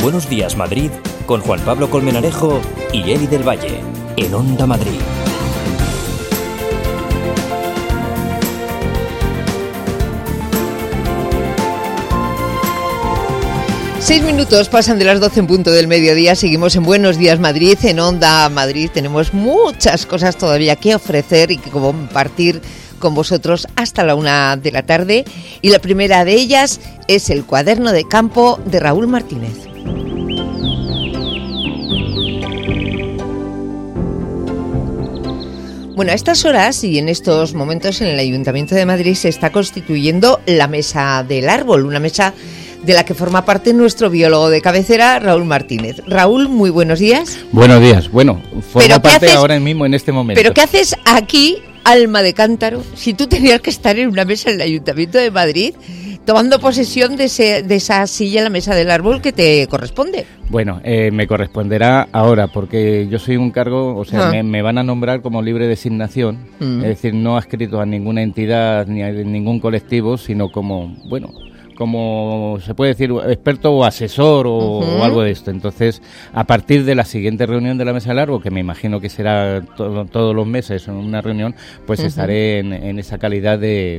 Buenos Días Madrid con Juan Pablo Colmenarejo y Eli del Valle en Onda Madrid. Seis minutos pasan de las 12 en punto del mediodía. Seguimos en Buenos Días Madrid, en Onda Madrid. Tenemos muchas cosas todavía que ofrecer y que compartir con vosotros hasta la 1 de la tarde. Y la primera de ellas es el cuaderno de campo de Raúl Martínez. Bueno, a estas horas y en estos momentos en el Ayuntamiento de Madrid se está constituyendo la Mesa del Árbol, una mesa de la que forma parte nuestro biólogo de cabecera, Raúl Martínez. Raúl, muy buenos días. Buenos días. Bueno, forma parte ahora mismo en este momento. ¿Pero qué haces aquí, alma de cántaro, si tú tenías que estar en una mesa en el Ayuntamiento de Madrid tomando posesión de esa silla en la Mesa del Árbol que te corresponde? Bueno, me corresponderá ahora porque yo soy un cargo, o sea, me van a nombrar como libre designación, es decir, no adscrito a ninguna entidad ni a ningún colectivo, sino como, bueno, como se puede decir, experto o asesor o algo de esto. Entonces, a partir de la siguiente reunión de la Mesa del Árbol, que me imagino que será todos los meses una reunión, pues estaré en esa calidad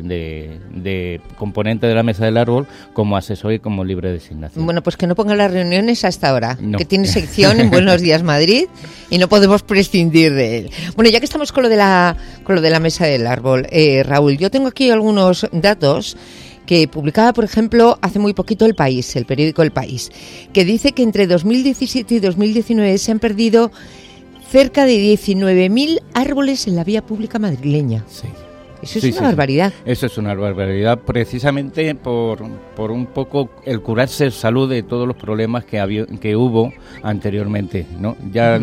de componente de la Mesa del Árbol como asesor y como libre designación. Bueno, pues que no ponga las reuniones hasta ahora, no. Que tiene sección en Buenos Días Madrid y no podemos prescindir de él. Bueno, ya que estamos con lo de la Mesa del Árbol, Raúl, yo tengo aquí algunos datos que publicaba, por ejemplo, hace muy poquito El País, el periódico El País, que dice que entre 2017 y 2019 se han perdido cerca de 19.000 árboles en la vía pública madrileña. Sí. Eso es una barbaridad. Eso es una barbaridad, precisamente por un poco el curarse salud de todos los problemas que hubo anteriormente, ¿no? Ya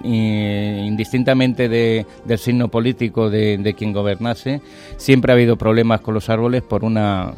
indistintamente del signo político de quien gobernase, siempre ha habido problemas con los árboles por una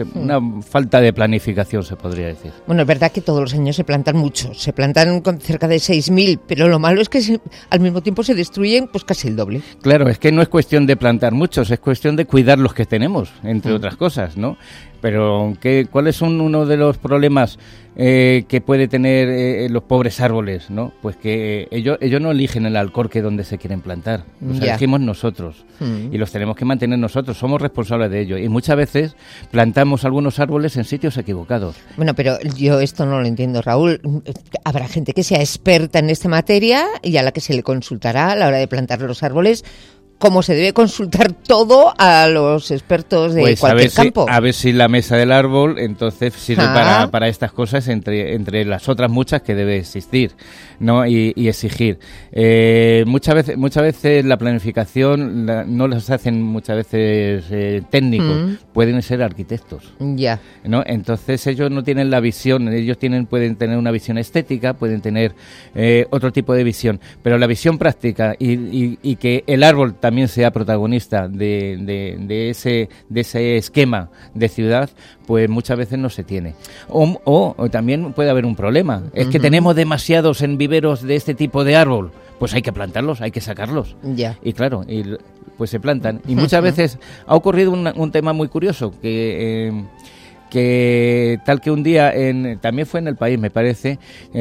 falta de planificación, se podría decir. Bueno, es verdad que todos los años se plantan muchos, se plantan con cerca de 6.000, pero lo malo es que al mismo tiempo se destruyen pues casi el doble. Claro, es que no es cuestión de plantar muchos, es cuestión de cuidar los que tenemos, entre otras cosas, ¿no? Pero ¿cuáles son uno de los problemas que puede tener los pobres árboles, ¿no? Pues que ellos no eligen el alcorque donde se quieren plantar, los elegimos nosotros y los tenemos que mantener nosotros, somos responsables de ello y muchas veces plantamos algunos árboles en sitios equivocados. Bueno, pero yo esto no lo entiendo, Raúl. Habrá gente que sea experta en esta materia y a la que se le consultará a la hora de plantar los árboles, como se debe consultar todo a los expertos de pues cualquier campo. A ver si la Mesa del Árbol entonces sirve para estas cosas entre las otras muchas que debe existir, ¿no? Y exigir. Muchas veces la planificación no las hacen muchas veces técnicos, pueden ser arquitectos. Ya. ¿No? Entonces ellos no tienen la visión, pueden tener una visión estética, pueden tener otro tipo de visión, pero la visión práctica y que el árbol también sea protagonista de ese esquema de ciudad, pues muchas veces no se tiene. O también puede haber un problema, es que tenemos demasiados en viveros de este tipo de árbol, pues hay que plantarlos, hay que sacarlos. Ya. Y claro, pues se plantan. Y muchas veces ha ocurrido un tema muy curioso, que tal que un día, también fue en El País, me parece,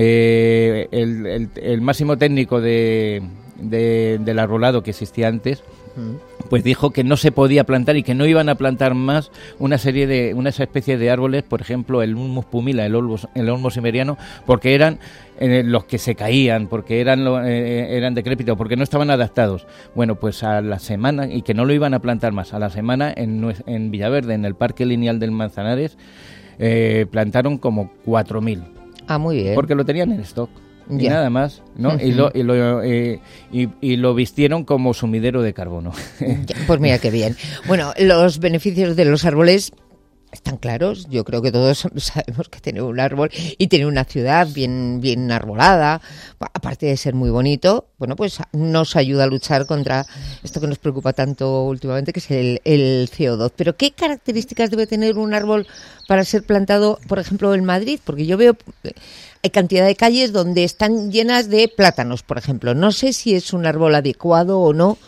el máximo técnico del arbolado que existía antes, pues dijo que no se podía plantar y que no iban a plantar más una especie de árboles, por ejemplo el Ulmus pumila, el olmo siberiano, porque eran los que se caían, porque eran decrépitos, porque no estaban adaptados. Bueno, pues a la semana, y que no lo iban a plantar más, a la semana en Villaverde, en el Parque Lineal del Manzanares, plantaron como 4.000. Ah, muy bien. Porque lo tenían en stock. Y nada más, ¿no? Y lo vistieron como sumidero de carbono. Pues mira qué bien. Bueno, los beneficios de los árboles están claros. Yo creo que todos sabemos que tener un árbol y tener una ciudad bien arbolada, aparte de ser muy bonito, bueno, pues nos ayuda a luchar contra esto que nos preocupa tanto últimamente, que es el CO2. Pero ¿qué características debe tener un árbol para ser plantado, por ejemplo, en Madrid? Porque yo veo... Hay cantidad de calles donde están llenas de plátanos, por ejemplo. No sé si es un árbol adecuado o no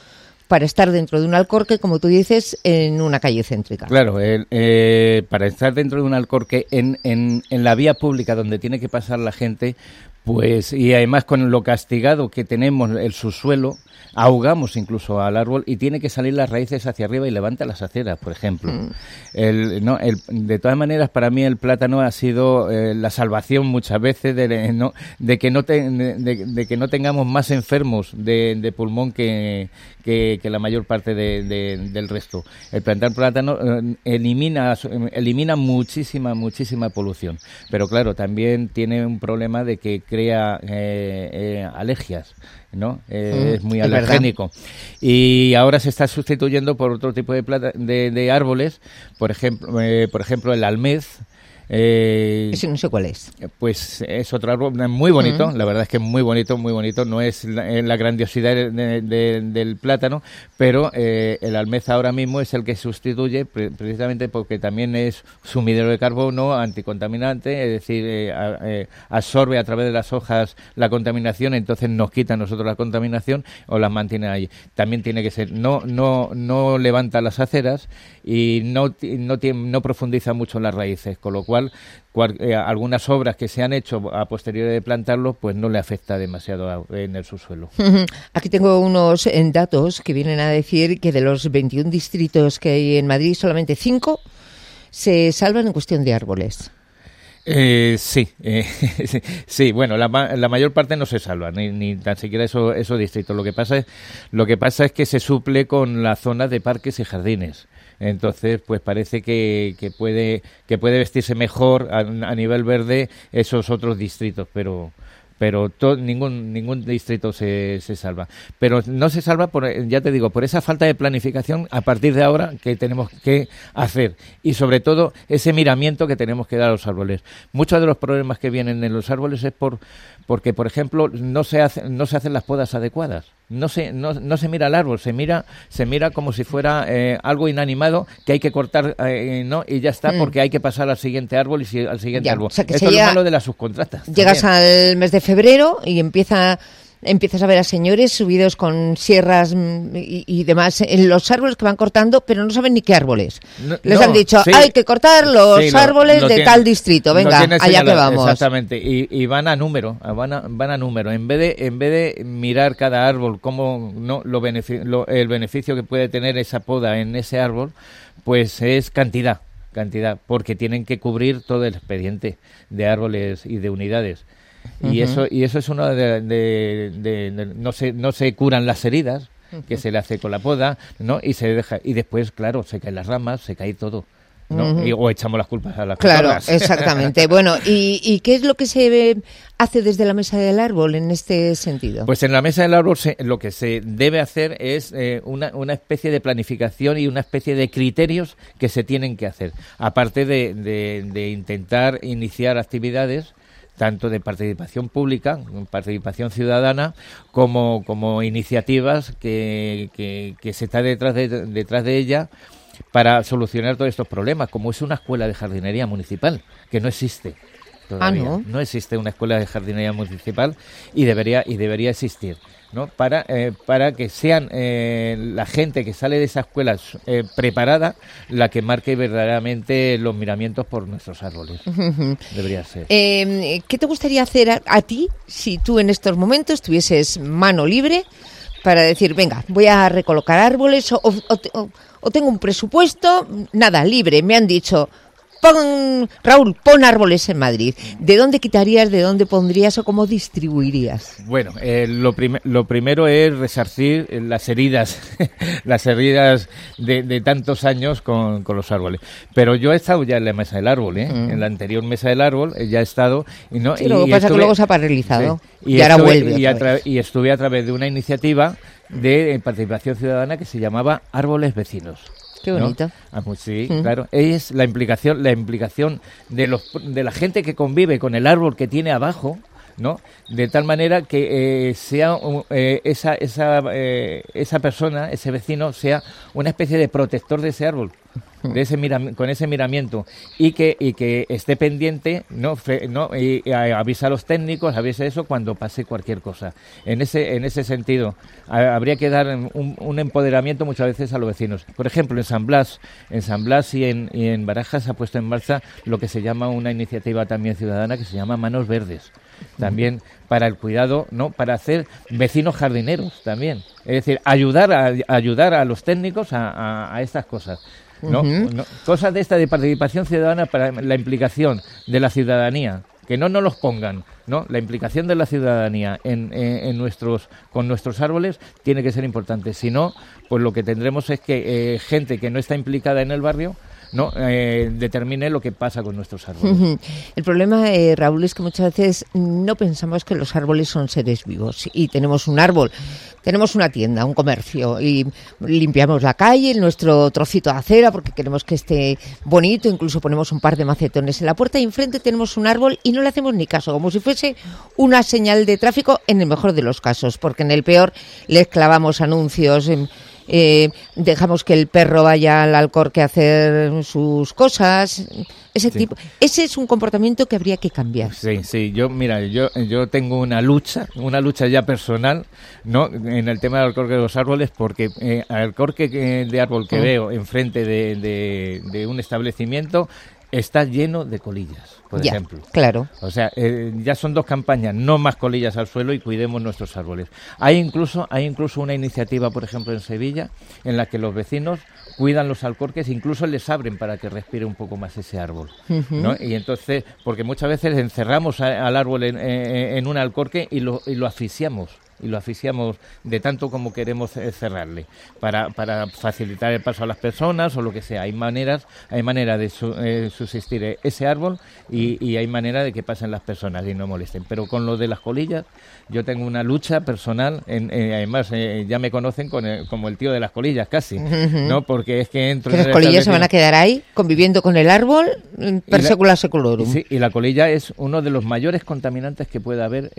para estar dentro de un alcorque, como tú dices, en una calle céntrica. Claro, para estar dentro de un alcorque en la vía pública donde tiene que pasar la gente, pues, y además con lo castigado que tenemos el subsuelo, ahogamos incluso al árbol y tiene que salir las raíces hacia arriba y levanta las aceras, por ejemplo. De todas maneras, para mí el plátano ha sido la salvación muchas veces de que no tengamos más enfermos de pulmón que la mayor parte del resto. El plantar plátano elimina muchísima polución, pero claro, también tiene un problema de que crea alergias, ¿no? Es muy alergénico. Y ahora se está sustituyendo por otro tipo de árboles, por ejemplo el almez. Ese no sé cuál es. Pues es otro árbol muy bonito, la verdad es que es muy bonito, no es la grandiosidad del plátano, pero el almez ahora mismo es el que sustituye precisamente porque también es sumidero de carbono, anticontaminante, es decir, absorbe a través de las hojas la contaminación, entonces nos quita a nosotros la contaminación o las mantiene ahí. También tiene que ser, no levanta las aceras y no profundiza mucho en las raíces, con lo cual algunas obras que se han hecho a posteriori de plantarlo, pues no le afecta demasiado en el subsuelo. Aquí tengo unos datos que vienen a decir que de los 21 distritos que hay en Madrid, solamente 5 se salvan en cuestión de árboles. Sí, bueno, la mayor parte no se salva, ni tan siquiera esos distritos. Lo que pasa es que se suple con las zonas de parques y jardines. Entonces, pues parece que puede vestirse mejor a nivel verde esos otros distritos, pero ningún distrito se salva. Pero no se salva ya te digo, por esa falta de planificación a partir de ahora que tenemos que hacer, y sobre todo ese miramiento que tenemos que dar a los árboles. Muchos de los problemas que vienen en los árboles es porque, por ejemplo, no se hacen las podas adecuadas. No se mira el árbol, se mira como si fuera algo inanimado que hay que cortar, ¿no? Y ya está, porque hay que pasar al siguiente árbol y al siguiente árbol. O sea, esto es lo malo de las subcontratas. Llegas al mes de febrero y empiezas a ver a señores subidos con sierras y demás en los árboles que van cortando, pero no saben ni qué árboles. Les han dicho, sí, hay que cortar los árboles de tal distrito, venga, allá que vamos. Exactamente, y van a número, van a número. En vez de mirar cada árbol, cómo el beneficio que puede tener esa poda en ese árbol, pues es cantidad, porque tienen que cubrir todo el expediente de árboles y de unidades. Y eso es uno no se curan las heridas que se le hace con la poda, ¿no? Y se deja, y después, claro, se caen las ramas, se cae todo, ¿no? O echamos las culpas a las personas. Claro, exactamente. Bueno, ¿y qué es lo que se hace desde la Mesa del Árbol en este sentido? Pues en la Mesa del Árbol lo que se debe hacer es una especie de planificación y una especie de criterios que se tienen que hacer, aparte de intentar iniciar actividades tanto de participación pública, participación ciudadana, como iniciativas que se está detrás de ella para solucionar todos estos problemas, como es una escuela de jardinería municipal, que no existe todavía. No existe una escuela de jardinería municipal y debería existir, ¿no? Para que sean la gente que sale de esa escuela preparada la que marque verdaderamente los miramientos por nuestros árboles. Debería ser. ¿Qué te gustaría hacer a ti si tú en estos momentos tuvieses mano libre para decir, venga, voy a recolocar árboles o tengo un presupuesto, nada, libre? Me han dicho, Raúl, pon árboles en Madrid. ¿De dónde quitarías, de dónde pondrías o cómo distribuirías? Bueno, lo primero es resarcir las heridas de tantos años con los árboles. Pero yo he estado ya en la Mesa del Árbol, en la anterior Mesa del Árbol, ya he estado. Lo que pasa es que luego se ha paralizado, sí, y ahora vuelve. Y estuve a través de una iniciativa de participación ciudadana que se llamaba Árboles Vecinos. Qué bonito. ¿No? Pues sí, claro. Es la implicación de la gente que convive con el árbol que tiene abajo, ¿no? De tal manera que sea esa persona, ese vecino, sea una especie de protector de ese árbol. con ese miramiento y que esté pendiente, y avisa a los técnicos, avisa eso cuando pase cualquier cosa. En ese sentido, habría que dar un empoderamiento muchas veces a los vecinos. Por ejemplo, en San Blas y en Barajas se ha puesto en marcha lo que se llama una iniciativa también ciudadana que se llama Manos Verdes. También para el cuidado, para hacer vecinos jardineros también. Es decir, ayudar a los técnicos a estas cosas. Cosas de esta de participación ciudadana para la implicación de la ciudadanía, que no nos los pongan, la implicación de la ciudadanía con nuestros árboles tiene que ser importante. Si no, pues lo que tendremos es que gente que no está implicada en el barrio determine lo que pasa con nuestros árboles. El problema, Raúl, es que muchas veces no pensamos que los árboles son seres vivos y tenemos un árbol, tenemos una tienda, un comercio y limpiamos la calle, nuestro trocito de acera porque queremos que esté bonito, incluso ponemos un par de macetones en la puerta y enfrente tenemos un árbol y no le hacemos ni caso, como si fuese una señal de tráfico en el mejor de los casos, porque en el peor les clavamos anuncios, dejamos que el perro vaya al Alcorque a hacer sus cosas, ese es un comportamiento que habría que cambiar. Sí, yo tengo una lucha ya personal, en el tema del Alcorque de los árboles, porque Alcorque de árbol que veo enfrente de un establecimiento está lleno de colillas, por ejemplo. Claro. O sea, ya son 2 campañas, no más colillas al suelo y cuidemos nuestros árboles. Hay incluso una iniciativa, por ejemplo, en Sevilla, en la que los vecinos cuidan los alcorques, incluso les abren para que respire un poco más ese árbol, Y entonces, porque muchas veces encerramos al árbol en un alcorque y lo asfixiamos. Y lo asfixiamos de tanto como queremos cerrarle para facilitar el paso a las personas o lo que sea. Hay manera de subsistir ese árbol y hay manera de que pasen las personas y no molesten. Pero con lo de las colillas, yo tengo una lucha personal. Además, ya me conocen como el tío de las colillas casi, Porque es que entro. Que las colillas se van a quedar ahí conviviendo con el árbol per secula seculorum. Sí, y la colilla es uno de los mayores contaminantes que puede haber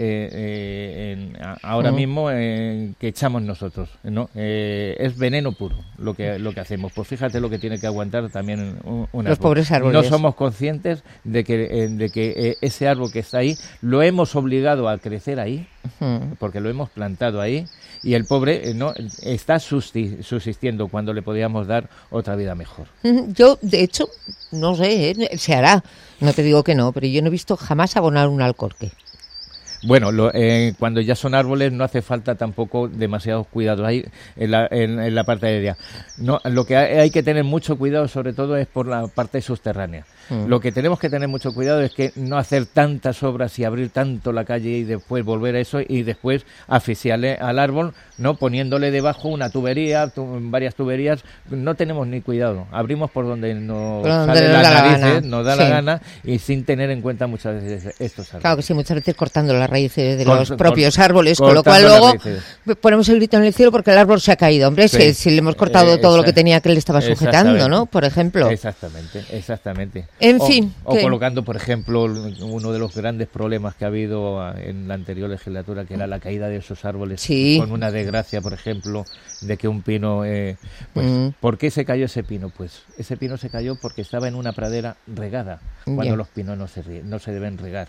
ahora mismo que echamos nosotros, es veneno puro lo que hacemos. Pues fíjate lo que tiene que aguantar también un árbol. Los pobres árboles. No somos conscientes de que ese árbol que está ahí lo hemos obligado a crecer ahí, porque lo hemos plantado ahí, y el pobre está subsistiendo cuando le podíamos dar otra vida mejor. Yo, de hecho, no sé, se hará, no te digo que no, pero yo no he visto jamás abonar un alcorque. Bueno, cuando ya son árboles no hace falta tampoco demasiados cuidados ahí en la parte aérea. Lo que hay que tener mucho cuidado sobre todo es por la parte subterránea. Lo que tenemos que tener mucho cuidado es que no hacer tantas obras y abrir tanto la calle y después volver a eso y después asfixiarle al árbol, poniéndole debajo una tubería, varias tuberías. No tenemos ni cuidado. Abrimos por donde nos sale la nariz, nos da la gana y sin tener en cuenta muchas veces estos árboles. Claro que sí, muchas veces cortando las raíces de los propios árboles, con lo cual luego ponemos el grito en el cielo porque el árbol se ha caído. Hombre, si le hemos cortado todo lo que tenía que le estaba sujetando, Por ejemplo. Exactamente. En fin. O colocando, por ejemplo, uno de los grandes problemas que ha habido en la anterior legislatura, que era la caída de esos árboles, con una desgracia, por ejemplo, de que un pino... ¿Por qué se cayó ese pino? Pues ese pino se cayó porque estaba en una pradera regada, cuando los pinos no se deben regar,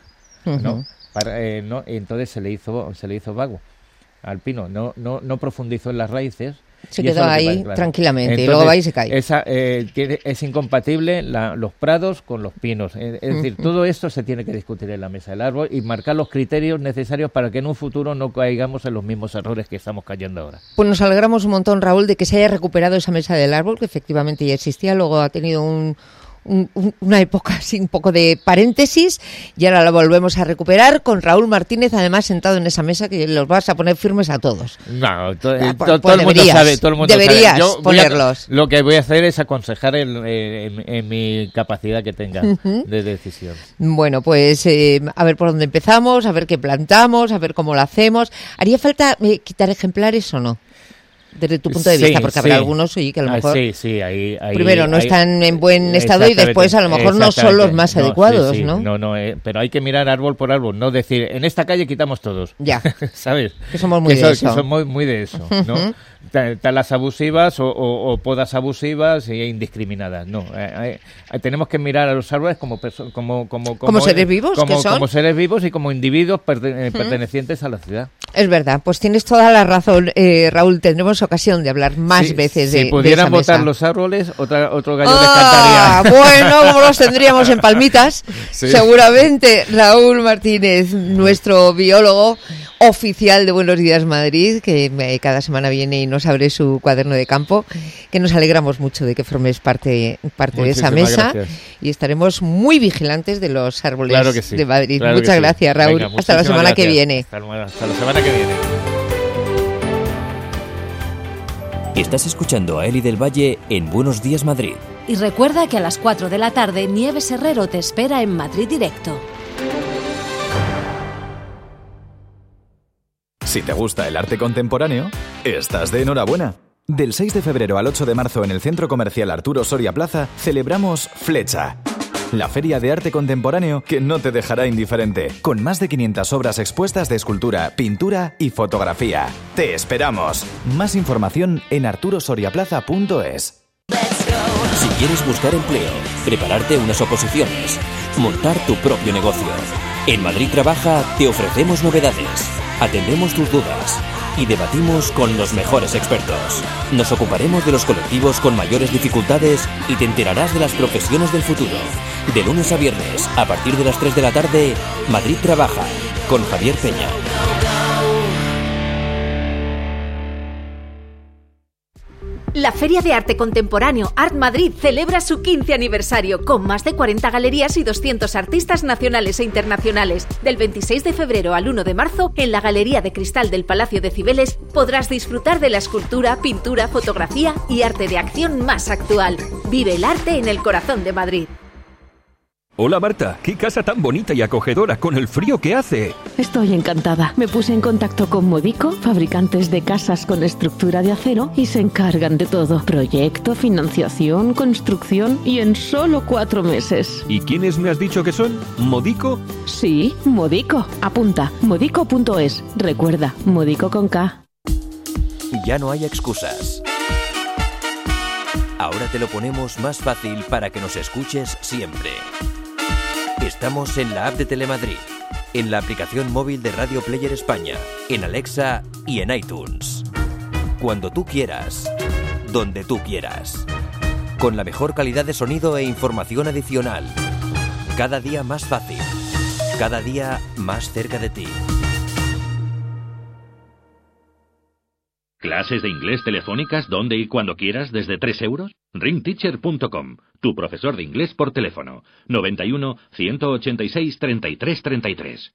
entonces se le hizo vago al pino, no profundizó en las raíces. Se quedó ahí tranquilamente. Entonces, y luego va y se cae. Es incompatible los prados con los pinos. Es decir, todo esto se tiene que discutir en la mesa del árbol y marcar los criterios necesarios para que en un futuro no caigamos en los mismos errores que estamos cayendo ahora. Pues nos alegramos un montón, Raúl, de que se haya recuperado esa mesa del árbol, que efectivamente ya existía, luego ha tenido una época así, un poco de paréntesis, y ahora la volvemos a recuperar con Raúl Martínez, además sentado en esa mesa que los vas a poner firmes a todos. No, todo el mundo sabe. Deberías ponerlos. Lo que voy a hacer es aconsejar en mi capacidad que tenga de decisión. Bueno, pues a ver por dónde empezamos, a ver qué plantamos, a ver cómo lo hacemos. ¿Haría falta quitar ejemplares o no? desde tu punto de vista, porque habrá algunos que a lo mejor primero no están en buen estado y después a lo mejor no son los más adecuados, ¿no? Pero hay que mirar árbol por árbol, no decir, en esta calle quitamos todos. Ya. ¿Sabes? Que somos muy de eso. Que somos muy de eso, ¿no? Talas abusivas o podas abusivas e indiscriminadas, no. Tenemos que mirar a los árboles como seres vivos, que son. Como seres vivos y como individuos pertenecientes a la ciudad. Es verdad, pues tienes toda la razón, Raúl. Tendremos ocasión de hablar más veces de esa mesa. Si pudieran votar los árboles, otro gallo les cantaría. Bueno, como los tendríamos en palmitas, seguramente. Raúl Martínez, nuestro biólogo oficial de Buenos Días Madrid, que cada semana viene y nos abre su cuaderno de campo, que nos alegramos mucho de que formes parte de esa mesa. Gracias. Y estaremos muy vigilantes de los árboles de Madrid. Muchas gracias, Raúl. Venga, hasta la semana que viene. Hasta la semana que viene. Estás escuchando a Eli del Valle en Buenos Días Madrid. Y recuerda que a las 4 de la tarde Nieves Herrero te espera en Madrid Directo. Si te gusta el arte contemporáneo, estás de enhorabuena. Del 6 de febrero al 8 de marzo en el Centro Comercial Arturo Soria Plaza celebramos Flecha, la feria de arte contemporáneo que no te dejará indiferente, con más de 500 obras expuestas de escultura, pintura y fotografía. ¡Te esperamos! Más información en arturosoriaplaza.es. Si quieres buscar empleo, prepararte unas oposiciones, montar tu propio negocio, en Madrid Trabaja te ofrecemos novedades, atendemos tus dudas y debatimos con los mejores expertos. Nos ocuparemos de los colectivos con mayores dificultades y te enterarás de las profesiones del futuro. De lunes a viernes, a partir de las 3 de la tarde, Madrid Trabaja, con Javier Peña. La Feria de Arte Contemporáneo Art Madrid celebra su 15 aniversario con más de 40 galerías y 200 artistas nacionales e internacionales. Del 26 de febrero al 1 de marzo, en la Galería de Cristal del Palacio de Cibeles, podrás disfrutar de la escultura, pintura, fotografía y arte de acción más actual. Vive el arte en el corazón de Madrid. Hola Marta, qué casa tan bonita y acogedora con el frío que hace. Estoy encantada. Me puse en contacto con Modico, fabricantes de casas con estructura de acero, y se encargan de todo. Proyecto, financiación, construcción y en solo 4 meses. ¿Y quiénes me has dicho que son? ¿Modico? Sí, Modico. Apunta, modico.es. Recuerda, Modico con K. Ya no hay excusas. Ahora te lo ponemos más fácil para que nos escuches siempre. Estamos en la app de Telemadrid, en la aplicación móvil de Radio Player España, en Alexa y en iTunes. Cuando tú quieras, donde tú quieras. Con la mejor calidad de sonido e información adicional. Cada día más fácil. Cada día más cerca de ti. ¿Clases de inglés telefónicas donde y cuando quieras desde 3 euros? Ringteacher.com, tu profesor de inglés por teléfono. 91 186 33 33.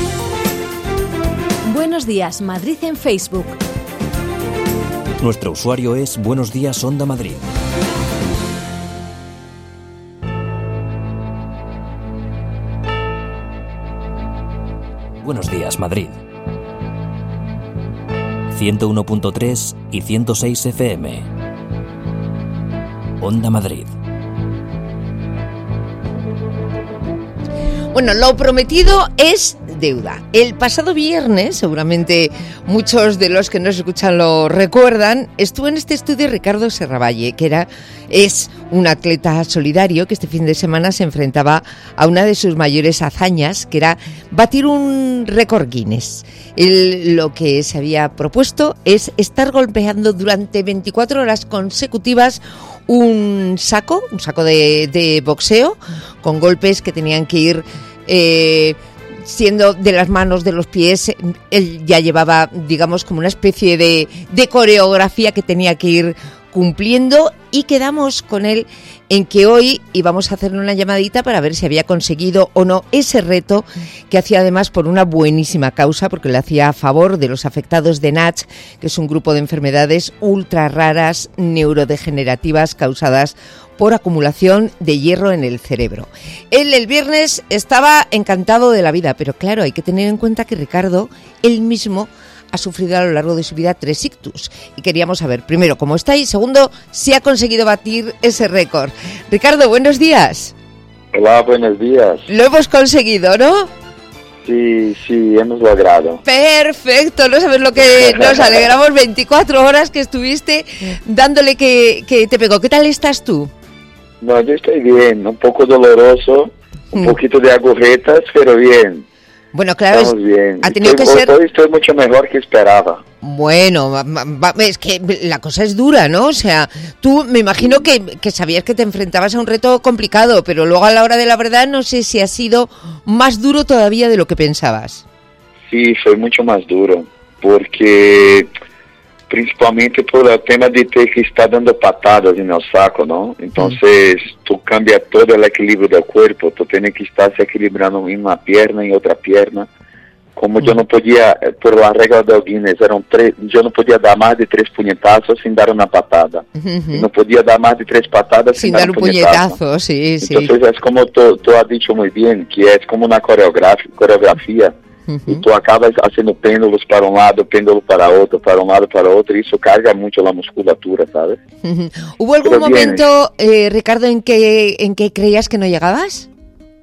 Buenos días, Madrid en Facebook. Nuestro usuario es Buenos Días Onda Madrid. Buenos días, Madrid. 101.3 y 106 FM. Onda Madrid. Bueno, lo prometido es deuda. El pasado viernes, seguramente muchos de los que nos escuchan lo recuerdan, estuvo en este estudio Ricardo Serravalle, que es un atleta solidario que este fin de semana se enfrentaba a una de sus mayores hazañas, que era batir un récord Guinness. Él lo que se había propuesto es estar golpeando durante 24 horas consecutivas un saco de boxeo, con golpes que tenían que ir siendo de las manos, de los pies. Él ya llevaba, digamos, como una especie de coreografía que tenía que ir cumpliendo, y quedamos con él en que hoy íbamos a hacerle una llamadita para ver si había conseguido o no ese reto que hacía además por una buenísima causa, porque lo hacía a favor de los afectados de NASH, que es un grupo de enfermedades ultra raras neurodegenerativas causadas por acumulación de hierro en el cerebro. Él el viernes estaba encantado de la vida, pero claro, hay que tener en cuenta que Ricardo, él mismo, ha sufrido a lo largo de su vida 3 ictus. Y queríamos saber, primero, cómo está y segundo, si ha conseguido batir ese récord. Ricardo, buenos días. Hola, buenos días. Lo hemos conseguido, ¿no? Sí, hemos logrado. Perfecto, no sabes lo que nos alegramos, 24 horas que estuviste dándole que te pegó. ¿Qué tal estás tú? No, yo estoy bien, un poco doloroso, un poquito de agujetas, pero bien. Bueno, claro, bien. Ha tenido que ser... Hoy estoy mucho mejor que esperaba. Bueno, es que la cosa es dura, ¿no? O sea, tú me imagino que sabías que te enfrentabas a un reto complicado, pero luego a la hora de la verdad no sé si ha sido más duro todavía de lo que pensabas. Sí, fue mucho más duro, porque principalmente por el tema de ter que estar dando patadas en el saco, ¿no? Entonces, tú cambias todo el equilibrio del cuerpo, tú tienes que estar se equilibrando en una pierna y otra pierna. Como yo no podía, por la regla del Guinness, yo no podía dar más de 3 puñetazos sin dar una patada. Y no podía dar más de 3 patadas sin dar un puñetazo. Sí. Entonces es como tú has dicho muy bien, que es como una coreografía. Y tú acabas haciendo péndulos para un lado, péndulo para otro, para un lado, para otro, y eso carga mucho la musculatura, ¿sabes? ¿Hubo algún momento, Ricardo, en que creías que no llegabas?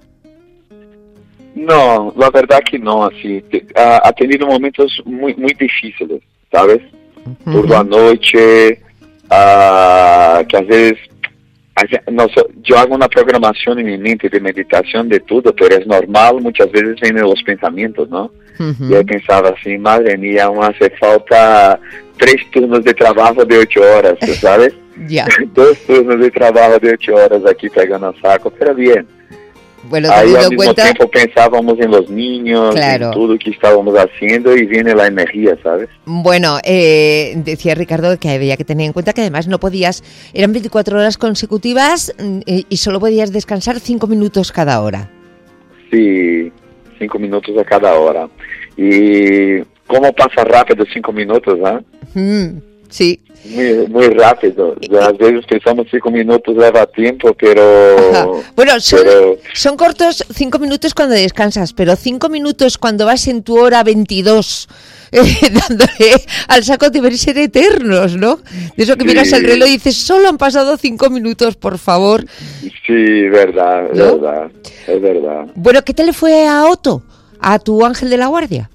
No, la verdad que no, así. Ha tenido momentos muy difíciles, ¿sabes? Por la noche, que a veces... yo hago una programación en mi mente de meditación de todo, pero es normal, muchas veces vienen los pensamientos, ¿no? Y yo pensaba así, madre mía, aún hace falta 3 turnos de trabajo de 8 horas, ¿sabes? 2 turnos de trabajo de 8 horas aquí pegando el saco, pero bien. Bueno, ahí al mismo tiempo pensábamos en los niños, en todo que estábamos haciendo y viene la energía, ¿sabes? Bueno, decía Ricardo que había que tener en cuenta que además no podías, eran 24 horas consecutivas y solo podías descansar 5 minutos cada hora. Sí, 5 minutos a cada hora. Y cómo pasa rápido 5 minutos, ¿eh? Sí. Muy rápido. A veces pensamos 5 minutos leva tiempo, pero... Bueno, son cortos 5 minutos cuando descansas, pero 5 minutos cuando vas en tu hora 22 dándole al saco deben ser eternos, ¿no? De eso que miras el reloj y dices, solo han pasado 5 minutos, por favor. Sí, verdad, ¿no? Es verdad. Bueno, ¿qué tal le fue a Otto, a tu ángel de la guardia?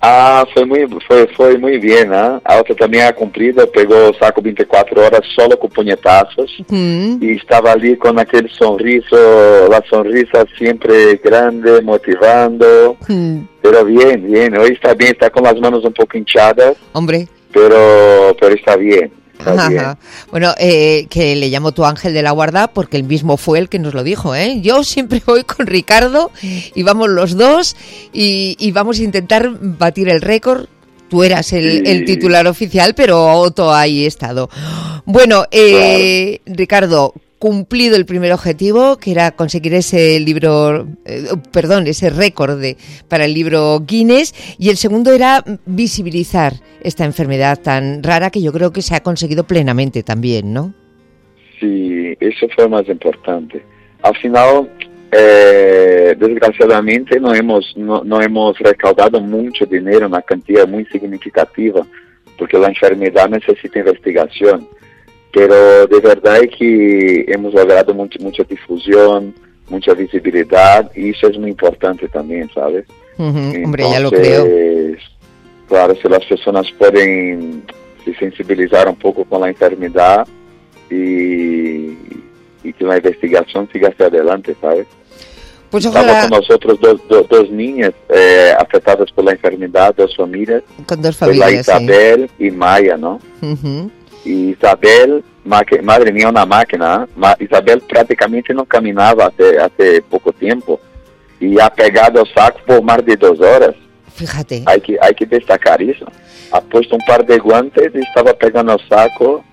Foi muy bien, ¿eh? A otra también ha cumplido, pegó saco 24 horas solo con puñetazos y estaba allí con aquel sonriso, la sonrisa siempre grande, motivando, pero bien, hoy está bien, está con las manos un poco hinchadas, hombre, pero está bien. Bueno, que le llamo tu ángel de la guarda porque él mismo fue el que nos lo dijo, ¿eh? Yo siempre voy con Ricardo y vamos los dos y vamos a intentar batir el récord. Tú eras el titular oficial, pero Otto ahí ha estado. Bueno, claro. Ricardo, cumplido el primer objetivo, que era conseguir ese libro, ese récord para el libro Guinness, y el segundo era visibilizar esta enfermedad tan rara que yo creo que se ha conseguido plenamente también, ¿no? Sí, eso fue más importante. Al final, desgraciadamente, no hemos recaudado mucho dinero, una cantidad muy significativa, porque la enfermedad necesita investigación. Pero de verdad es que hemos logrado mucha difusión, mucha visibilidad, y eso es muy importante también, ¿sabes? Hombre, ya lo creo. Claro, si las personas pueden se sensibilizar un poco con la enfermedad y que la investigación siga hacia adelante, ¿sabes? Pues ojalá. Estamos con nosotros dos niñas afectadas por la enfermedad, 2 familias. Con 2 familias, la Isabel y Maya, ¿no? Y Isabel, madre mía, una máquina. Isabel prácticamente no caminaba hace poco tiempo y ha pegado el saco por más de 2 horas. Fíjate. Hay que destacar eso. Ha puesto un par de guantes y estaba pegando el saco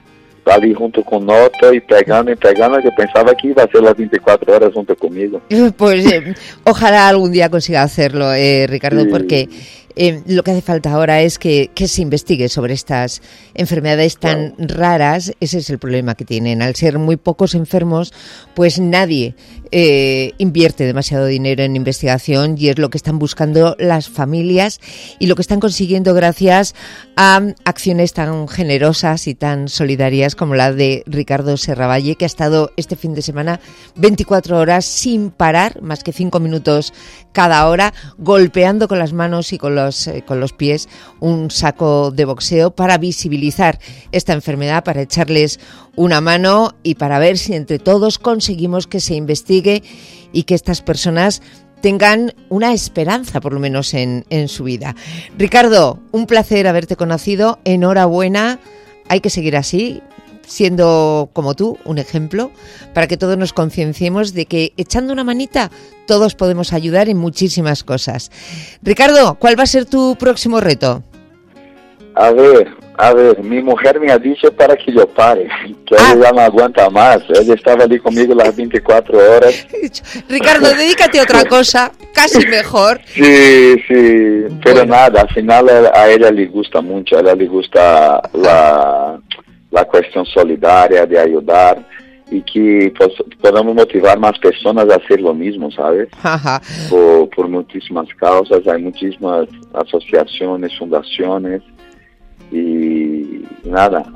ali junto con Nota y pegando, que pensaba que iba a ser las 24 horas junto conmigo. Pues ojalá algún día consiga hacerlo, Ricardo, sí. Porque lo que hace falta ahora es que se investigue sobre estas enfermedades tan raras. Ese es el problema que tienen. Al ser muy pocos enfermos, pues nadie invierte demasiado dinero en investigación, y es lo que están buscando las familias y lo que están consiguiendo gracias a acciones tan generosas y tan solidarias como la de Ricardo Serravalle, que ha estado este fin de semana 24 horas sin parar, más que 5 minutos cada hora, golpeando con las manos y con los pies un saco de boxeo para visibilizar esta enfermedad, para echarles una mano y para ver si entre todos conseguimos que se investigue y que estas personas tengan una esperanza, por lo menos en su vida. Ricardo, un placer haberte conocido, enhorabuena, hay que seguir así, siendo como tú un ejemplo, para que todos nos concienciemos de que echando una manita todos podemos ayudar en muchísimas cosas. Ricardo, ¿cuál va a ser tu próximo reto? A ver, mi mujer me ha dicho para que yo pare, que ella ya no aguanta más, ella estaba allí conmigo las 24 horas. Ricardo, dedícate a otra cosa, casi mejor. Sí, pero bueno, nada, al final a ella le gusta mucho, a ella le gusta la cuestión solidaria de ayudar y que podamos motivar más personas a hacer lo mismo, ¿sabes? Ajá. Por muchísimas causas, hay muchísimas asociaciones, fundaciones y nada,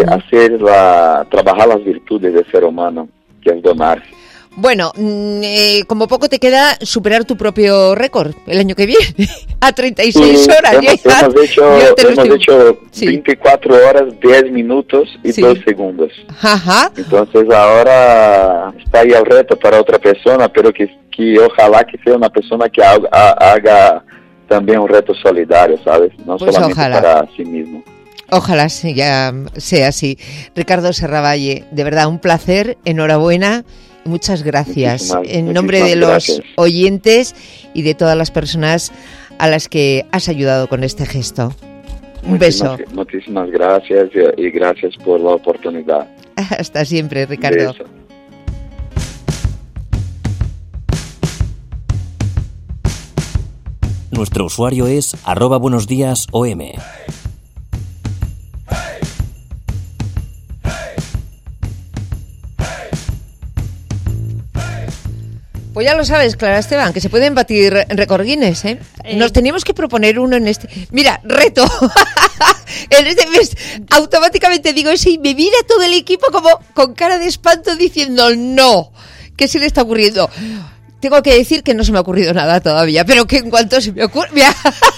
trabajar las virtudes del ser humano, que es donarse. Bueno, como poco te queda superar tu propio récord el año que viene, a 36 horas. Hemos hecho 24 horas, 10 minutos y 2 segundos. Ajá. Entonces ahora está ahí el reto para otra persona, pero que ojalá que sea una persona que haga también un reto solidario, ¿sabes? No pues solamente para sí mismo. Ojalá sea así. Ricardo Serravalle, de verdad un placer, enhorabuena. Muchas gracias en nombre de los oyentes y de todas las personas a las que has ayudado con este gesto. Un beso. Muchísimas gracias y gracias por la oportunidad. Hasta siempre, Ricardo. Beso. Nuestro usuario es @buenosdiasom. Pues ya lo sabes, Clara Esteban, que se pueden batir récord Guinness, ¿eh? Nos teníamos que proponer uno en este... Mira, reto. En este mes automáticamente digo eso y me mira todo el equipo como con cara de espanto diciendo no, ¿qué se le está ocurriendo? Tengo que decir que no se me ha ocurrido nada todavía, pero que en cuanto se me ocurre... Mira,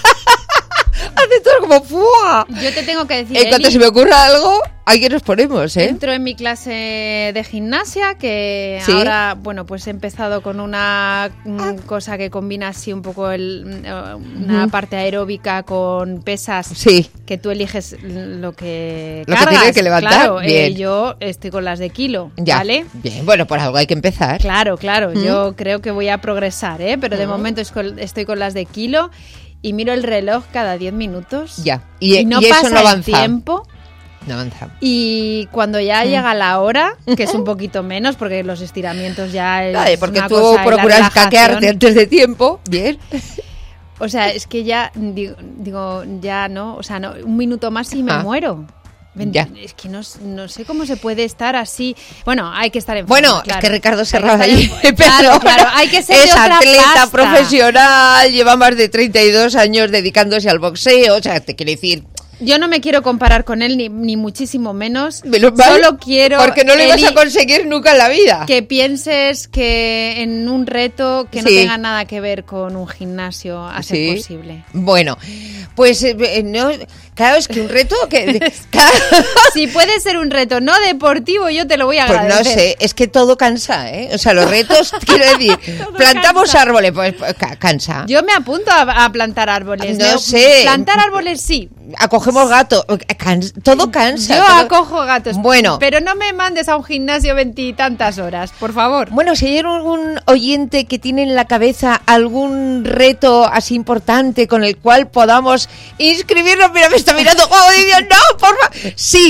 hace todo como ¡fua! Yo te tengo que decir, en cuanto se me ocurra algo, ahí que nos ponemos, ¿eh? Entro en mi clase de gimnasia, que ¿sí? Ahora, bueno, pues he empezado con una cosa que combina así un poco una parte aeróbica con pesas, sí, que tú eliges lo que cargas, que tienes que levantar. Claro, yo estoy con las de kilo, ya, ¿vale? Bien, bueno, por algo hay que empezar. Claro, yo creo que voy a progresar, pero de momento estoy con las de kilo. Y miro el reloj cada 10 minutos. Ya. Y no y pasa eso no avanza. El tiempo. No avanza. Y cuando ya llega la hora, que es un poquito menos, porque los estiramientos ya es porque una tú cosa procuras caquearte antes de tiempo. Bien. O sea, es que ya, digo, ya no, o sea, no, un minuto más y me muero. Ya. Es que no sé cómo se puede estar así. Bueno, hay que estar en forma. Bueno, claro. Es que Ricardo Serravalle, claro, hay que ser es de otra atleta pasta. Profesional, lleva más de 32 años dedicándose al boxeo, o sea, te quiero decir... Yo no me quiero comparar con él ni muchísimo menos. Solo quiero... Porque no lo ibas a conseguir nunca en la vida. Que pienses que en un reto que no tenga nada que ver con un gimnasio a ser posible. Bueno, pues no... Claro, es que un reto que... Si puede ser un reto no deportivo, yo te lo voy a agradecer. Pues no sé, es que todo cansa, ¿eh? O sea, los retos, quiero decir, plantamos árboles, pues cansa. Yo me apunto a plantar árboles. No sé. Plantar árboles sí. Acogemos gatos, todo cansa. Yo acojo gatos, bueno, pero no me mandes a un gimnasio 20 y tantas horas, por favor. Bueno, si hay algún oyente que tiene en la cabeza algún reto así importante con el cual podamos inscribirnos, mira, me está mirando, ¡oh, Dios, no, por favor! Sí,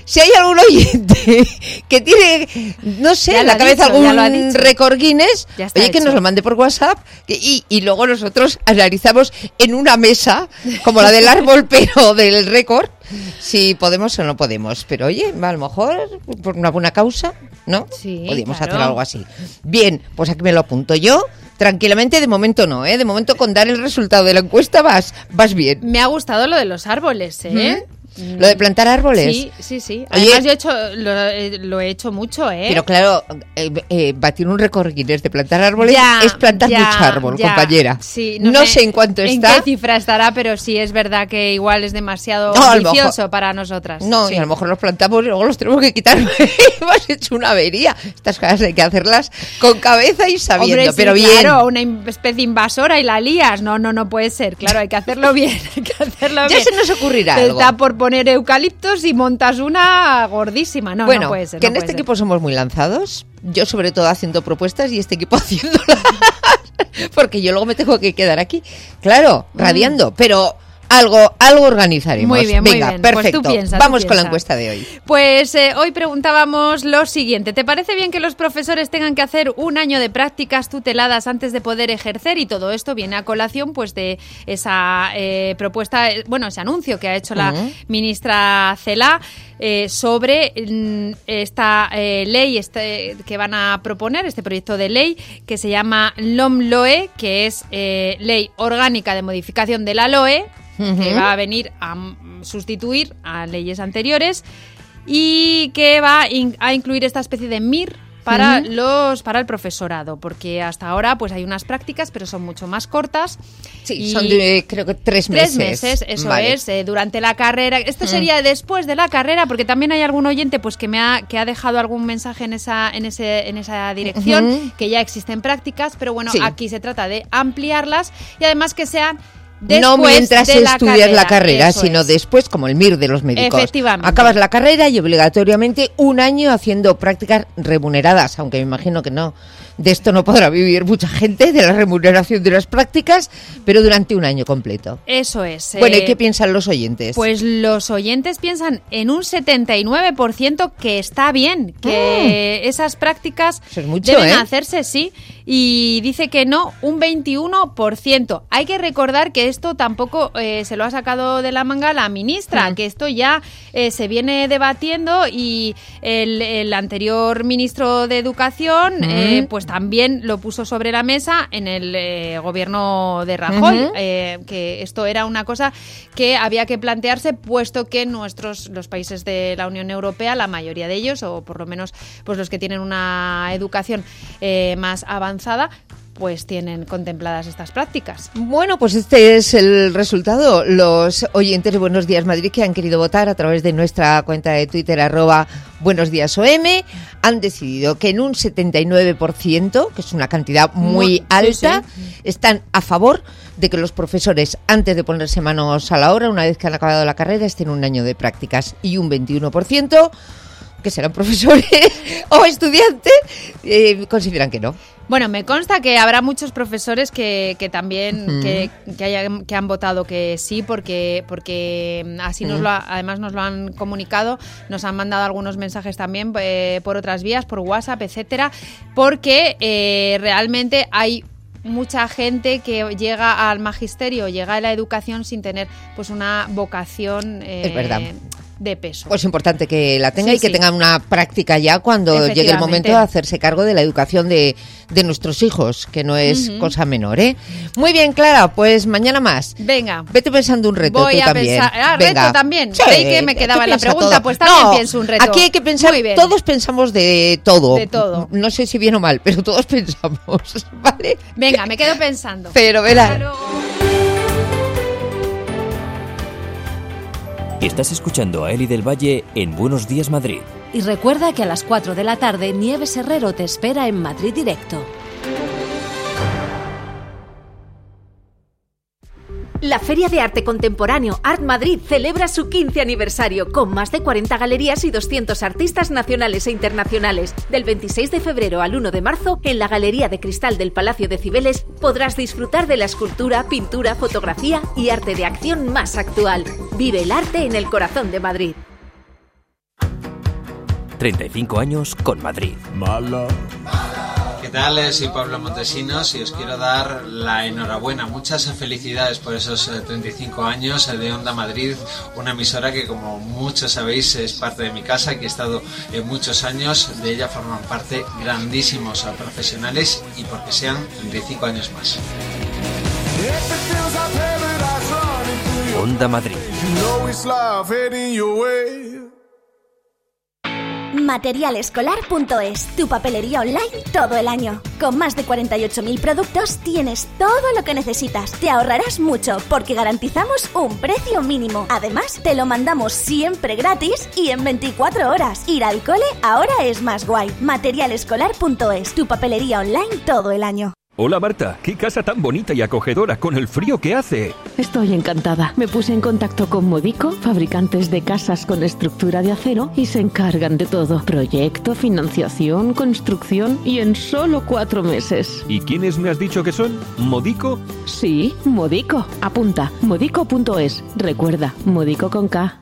si hay algún oyente que tiene, no sé, en la cabeza algún récord Guinness, oye, que nos lo mande por WhatsApp y luego nosotros analizamos en una mesa, como la del árbol, pero del récord, si podemos o no podemos. Pero oye, a lo mejor por una buena causa, ¿no? Sí, podríamos hacer algo así. Bien, pues aquí me lo apunto yo. Tranquilamente, de momento no, ¿eh? De momento con dar el resultado de la encuesta vas bien. Me ha gustado lo de los árboles, ¿eh? ¿Lo de plantar árboles? Sí. Además, yo lo he hecho mucho, ¿eh? Pero claro, batir un récord Guinness de plantar árboles es plantar mucho árbol, compañera. Sí, no sé en cuánto está. En qué cifra estará, pero sí es verdad que igual es demasiado ambicioso para nosotras. No, y a lo mejor los plantamos y luego los tenemos que quitar. Hemos hecho una avería. Estas cosas hay que hacerlas con cabeza y sabiendo. Hombre, pero bien. Claro, una especie invasora y la lías. No puede ser. Claro, hay que hacerlo bien. Ya se nos ocurrirá algo. Está por poner eucaliptos y montas una gordísima. No puede ser. Que en este equipo somos muy lanzados. Yo sobre todo haciendo propuestas y este equipo haciéndolas. Porque yo luego me tengo que quedar aquí. Claro, radiando. Pero algo organizaremos. Muy bien, Venga, muy bien. Perfecto. Pues Vamos con la encuesta de hoy. Pues hoy preguntábamos lo siguiente. ¿Te parece bien que los profesores tengan que hacer un año de prácticas tuteladas antes de poder ejercer? Y todo esto viene a colación pues de esa propuesta, ese anuncio que ha hecho la ministra Celaá sobre esta ley que van a proponer, este proyecto de ley que se llama LOMLOE, que es Ley Orgánica de Modificación de la LOE, que va a venir a sustituir a leyes anteriores y que va a incluir esta especie de MIR para el profesorado, porque hasta ahora pues hay unas prácticas, pero son mucho más cortas. Sí, son de, creo que 3 meses. 3 meses, eso es, durante la carrera. Esto sería después de la carrera, porque también hay algún oyente pues que ha dejado algún mensaje en esa dirección, que ya existen prácticas, pero bueno, aquí se trata de ampliarlas y además que sean después no mientras estudias la carrera, sino es. Después, como el MIR de los médicos. Efectivamente. Acabas la carrera y obligatoriamente un año haciendo prácticas remuneradas, aunque me imagino que no. De esto no podrá vivir mucha gente, de la remuneración de las prácticas, pero durante un año completo. Eso es. Bueno, ¿y qué piensan los oyentes? Pues los oyentes piensan en un 79% que está bien, que esas prácticas eso es mucho, deben hacerse, sí. Y dice que no, un 21%. Hay que recordar que esto tampoco se lo ha sacado de la manga la ministra, que esto ya se viene debatiendo y el anterior ministro de Educación pues también lo puso sobre la mesa en el gobierno de Rajoy, que esto era una cosa que había que plantearse, puesto que los países de la Unión Europea, la mayoría de ellos, o por lo menos pues los que tienen una educación más avanzada, pues tienen contempladas estas prácticas. Bueno, pues este es el resultado. Los oyentes de Buenos Días Madrid que han querido votar a través de nuestra cuenta de Twitter @buenosdiasom han decidido que en un 79%, que es una cantidad muy alta, están a favor de que los profesores, antes de ponerse manos a la obra, una vez que han acabado la carrera, estén un año de prácticas, y un 21%, que serán profesores o estudiantes, consideran que no. Bueno, me consta que habrá muchos profesores que también que han votado que sí, porque así además nos lo han comunicado, nos han mandado algunos mensajes también por otras vías, por WhatsApp, etcétera, porque realmente hay mucha gente que llega al magisterio, llega a la educación sin tener pues una vocación es verdad. De peso. Pues es importante que la tenga y que tengan una práctica ya cuando llegue el momento de hacerse cargo de la educación de nuestros hijos, que no es cosa menor, ¿eh? Muy bien, Clara, pues mañana más. Venga. Vete pensando un reto. Voy tú a también. pensar. Venga. Reto también. Sí, Creí que me quedaba la pregunta, todo. Pues también pienso un reto. Aquí hay que pensar, todos pensamos de todo. De todo. No sé si bien o mal, pero todos pensamos, ¿vale? Venga, me quedo pensando. Pero verás. Estás escuchando a Eli del Valle en Buenos Días Madrid. Y recuerda que a las 4 de la tarde Nieves Herrero te espera en Madrid Directo. La Feria de Arte Contemporáneo Art Madrid celebra su 15 aniversario con más de 40 galerías y 200 artistas nacionales e internacionales. Del 26 de febrero al 1 de marzo, en la Galería de Cristal del Palacio de Cibeles, podrás disfrutar de la escultura, pintura, fotografía y arte de acción más actual. Vive el arte en el corazón de Madrid. 35 años con Madrid. ¿Qué tal? Soy Pablo Montesinos y os quiero dar la enhorabuena, muchas felicidades por esos 35 años de Onda Madrid, una emisora que, como muchos sabéis, es parte de mi casa, que he estado muchos años, de ella forman parte grandísimos profesionales y porque sean 35 años más. Onda Madrid. Materialescolar.es, tu papelería online todo el año. Con más de 48.000 productos tienes todo lo que necesitas. Te ahorrarás mucho porque garantizamos un precio mínimo. Además, te lo mandamos siempre gratis y en 24 horas. Ir al cole ahora es más guay. Materialescolar.es, tu papelería online todo el año. Hola Marta, qué casa tan bonita y acogedora con el frío que hace. Estoy encantada. Me puse en contacto con Modico, fabricantes de casas con estructura de acero, y se encargan de todo. Proyecto, financiación, construcción y en solo 4 meses. ¿Y quiénes me has dicho que son? ¿Modico? Sí, Modico. Apunta, modico.es. Recuerda, Modico con K.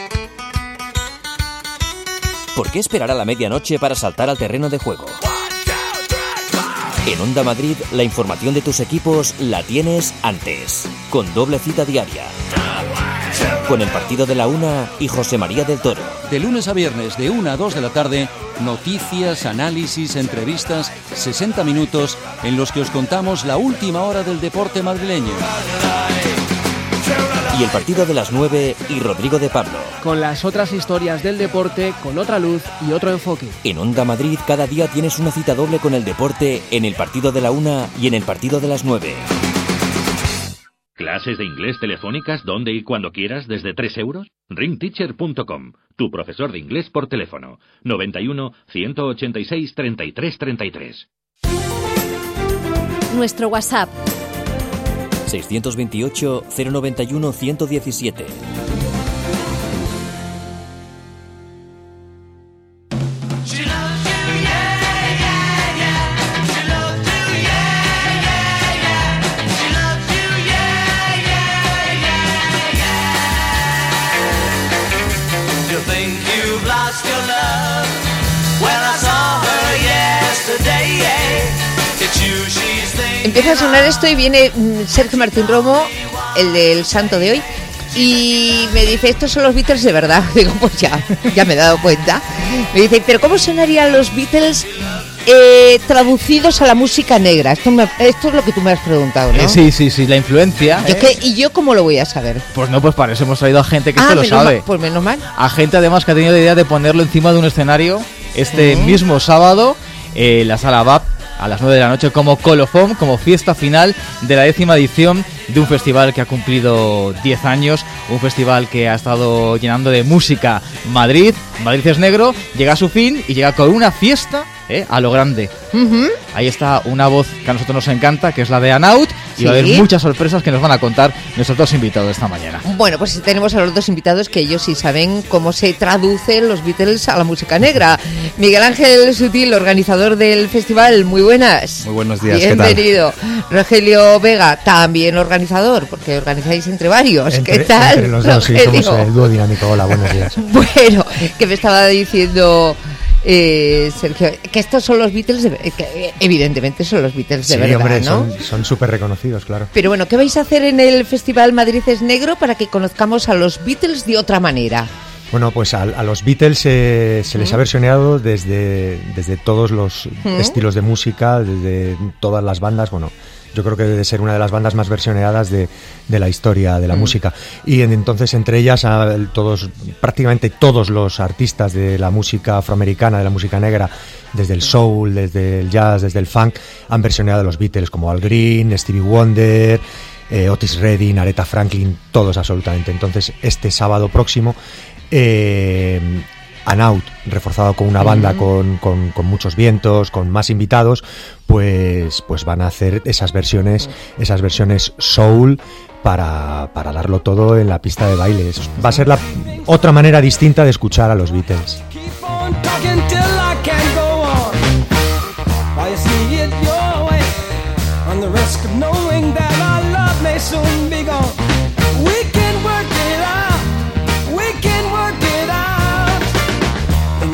¿Por qué esperar a la medianoche para saltar al terreno de juego? En Onda Madrid, la información de tus equipos la tienes antes, con doble cita diaria. Con el partido de la 1 y José María del Toro. De lunes a viernes, de 1 a 2 de la tarde, noticias, análisis, entrevistas, 60 minutos en los que os contamos la última hora del deporte madrileño. Y el partido de las 9 y Rodrigo de Pablo. Con las otras historias del deporte, con otra luz y otro enfoque. En Onda Madrid cada día tienes una cita doble con el deporte en el partido de la 1 y en el partido de las 9. ¿Clases de inglés telefónicas donde y cuando quieras desde 3 euros? Ringteacher.com, tu profesor de inglés por teléfono. 91 186 33 33. Nuestro WhatsApp 628 091 117. Empieza a sonar esto y viene Sergio Martín Romo, el del santo de hoy, y me dice, estos son los Beatles de verdad. Digo, pues ya me he dado cuenta. Me dice, pero ¿cómo sonarían los Beatles traducidos a la música negra? Esto es lo que tú me has preguntado, ¿no? Sí, la influencia. ¿Y yo cómo lo voy a saber? Pues no, pues para eso hemos traído a gente que esto lo sabe. Pues menos mal. A gente además que ha tenido la idea de ponerlo encima de un escenario mismo sábado, la Sala BAP, a las 9 de la noche, como colofón, como fiesta final de la 10ª edición de un festival que ha cumplido 10 años, un festival que ha estado llenando de música Madrid. Madrid es negro, llega a su fin y llega con una fiesta a lo grande. Ahí está una voz que a nosotros nos encanta, que es la de Anaut, y va a haber muchas sorpresas que nos van a contar nuestros dos invitados esta mañana. Bueno, pues tenemos a los dos invitados que ellos sí saben cómo se traducen los Beatles a la música negra. Miguel Ángel Sutil, organizador del festival, muy buenas. Muy buenos días, bienvenido. ¿Qué tal? Rogelio Vega, también organizador, porque organizáis entre varios. ¿Qué tal? Entre los dos, sí, somos el dúo dinámico. Hola, buenos días. Bueno, que me estaba diciendo Sergio, que estos son los Beatles, que evidentemente son los Beatles de verdad, hombre, ¿no? Son súper reconocidos, claro. Pero bueno, ¿qué vais a hacer en el Festival Madrid es Negro para que conozcamos a los Beatles de otra manera? Bueno, pues a los Beatles se les ha versioneado desde todos los estilos de música, desde todas las bandas. Bueno, yo creo que debe ser una de las bandas más versioneadas de la historia de la música. Y entonces, entre ellas, prácticamente todos los artistas de la música afroamericana, de la música negra, desde el soul, desde el jazz, desde el funk, han versioneado a los Beatles, como Al Green, Stevie Wonder, Otis Redding, Aretha Franklin, todos absolutamente. Entonces, este sábado próximo, Anaut, reforzado con una banda con muchos vientos, con más invitados, pues van a hacer esas versiones soul para darlo todo en la pista de baile. Va a ser la otra manera distinta de escuchar a los Beatles.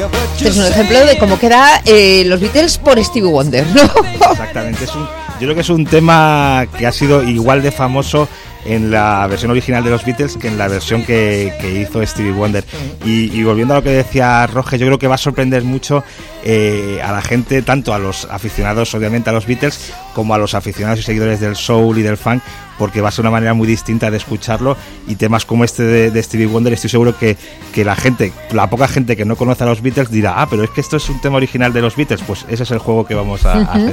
Este es un ejemplo de cómo queda los Beatles por Stevie Wonder, ¿no? Exactamente, yo creo que es un tema que ha sido igual de famoso en la versión original de los Beatles que en la versión que hizo Stevie Wonder. Y volviendo a lo que decía Roge, yo creo que va a sorprender mucho a la gente, tanto a los aficionados obviamente a los Beatles como a los aficionados y seguidores del soul y del funk, porque va a ser una manera muy distinta de escucharlo, y temas como este de Stevie Wonder estoy seguro que la poca gente que no conoce a los Beatles dirá, pero es que esto es un tema original de los Beatles. Pues ese es el juego que vamos a hacer.